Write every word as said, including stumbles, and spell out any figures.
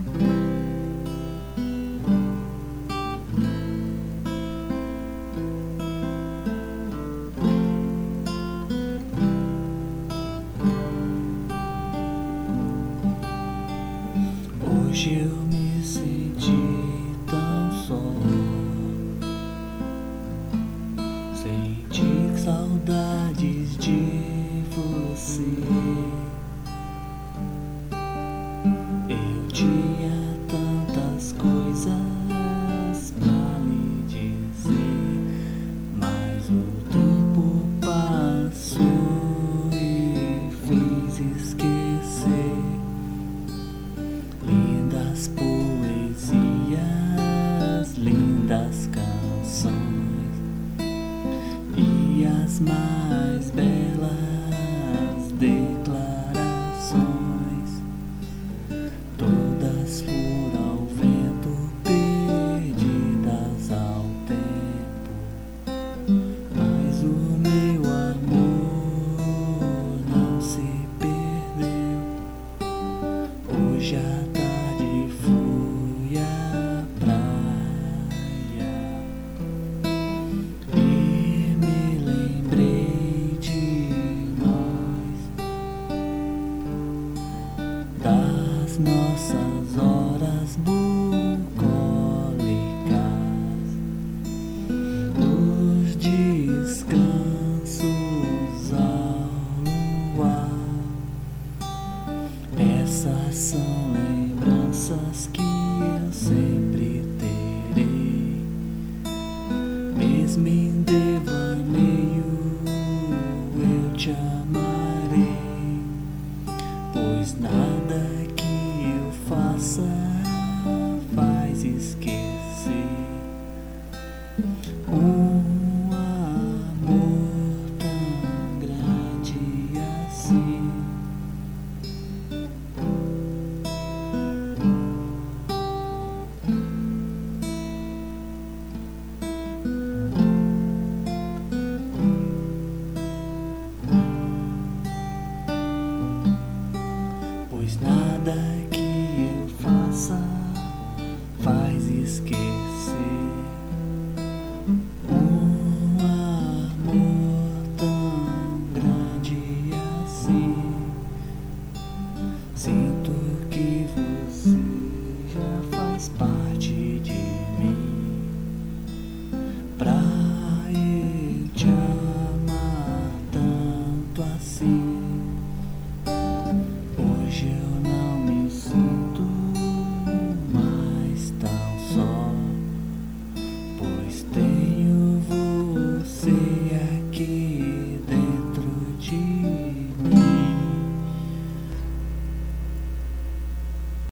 Hoje eu me senti tão só, senti saudades de você. Eu tinha tantas coisas pra lhe dizer, mas o tempo passou e fez esquecer. Lindas poesias, lindas canções e as mais belas declarações, todas foram ao vento, perdidas ao tempo. Mas o meu amor não se perdeu. Hoje à tarde fui à praia e me lembrei de nós, das nossas horas bucólicas, dos descansos ao luar. Essas são lembranças que eu sempre terei, mesmo em devaneio eu te amarei, pois nada que eu faça faz esquecer um amor tão grande assim. Pois nada que eu faça faz esquecer